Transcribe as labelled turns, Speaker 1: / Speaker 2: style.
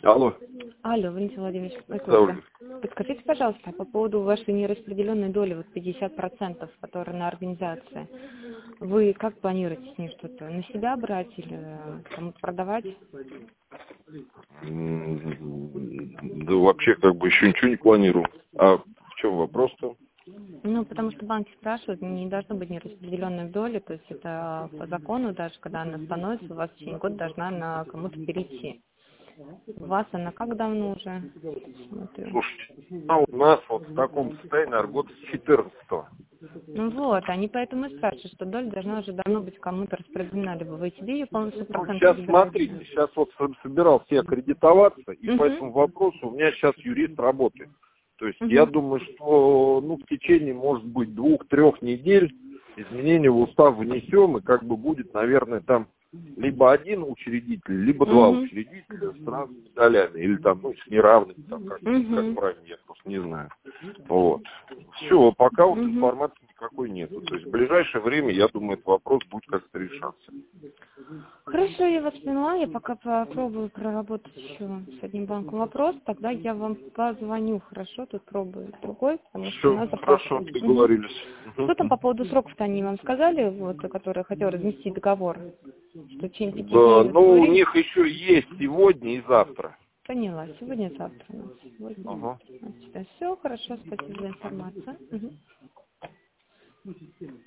Speaker 1: Алло.
Speaker 2: Алло, Валентин Владимирович,
Speaker 1: Да.
Speaker 2: подскажите, пожалуйста, по поводу вашей нераспределенной доли, вот 50%, которая на организации. Вы как планируете с ней что-то? На себя брать или кому-то продавать?
Speaker 1: Да вообще как бы еще ничего не планирую. А в чем вопрос-то?
Speaker 2: Ну, потому что банки спрашивают, не должно быть нераспределенной доли, то есть это по закону, даже когда она становится, у вас в течение года должна на кому-то перейти. У вас она как давно уже? Смотрю.
Speaker 1: Слушайте, у нас вот в таком состоянии, наверное, год с 14-го.
Speaker 2: Ну вот, они поэтому и спрашивают, что доля должна уже давно быть кому-то распределена, либо вы себе ее полностью
Speaker 1: Ну,
Speaker 2: процентов
Speaker 1: сейчас
Speaker 2: забираете.
Speaker 1: смотрите, сейчас вот собирался я аккредитоваться, и по
Speaker 2: Угу.
Speaker 1: этому вопросу у меня сейчас юрист работает. То есть я
Speaker 2: Угу.
Speaker 1: думаю, что в течение, может быть, 2-3 недель изменения в устав внесем, и как бы будет, наверное, там либо один учредитель, либо два
Speaker 2: Угу.
Speaker 1: учредителя с разными долями, или там, с неравными, там, как
Speaker 2: Угу.
Speaker 1: правильно, я просто не знаю. Вот. Все, пока вот
Speaker 2: Угу.
Speaker 1: информации никакой нету. То есть в ближайшее время, я думаю, этот вопрос будет как-то решаться.
Speaker 2: Хорошо, я вас поняла, я пока попробую проработать еще с одним банком вопрос, тогда я вам позвоню, хорошо, тут пробую другой, потому что у
Speaker 1: Все,
Speaker 2: нас запрос.
Speaker 1: хорошо,
Speaker 2: Угу.
Speaker 1: договорились.
Speaker 2: Что там по поводу сроков-то они вам сказали, вот, которые хотел разнести договор, что в течение 5
Speaker 1: Да,
Speaker 2: дней вы
Speaker 1: у
Speaker 2: договорились?
Speaker 1: них еще есть сегодня и завтра.
Speaker 2: Поняла, сегодня-завтра у нас.
Speaker 1: Ага.
Speaker 2: Все, хорошо, спасибо за информацию. Угу.